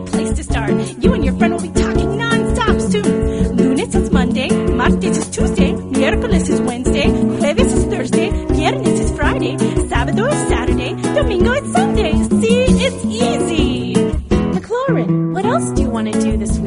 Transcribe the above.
great place to start. You and your friend will be talking non-stop soon. Lunes is Monday, martes is Tuesday, miércoles is Wednesday, jueves is Thursday, viernes is Friday, sábado is Saturday, domingo is Sunday. See, it's easy. McLaurin, what else do you want to do this week?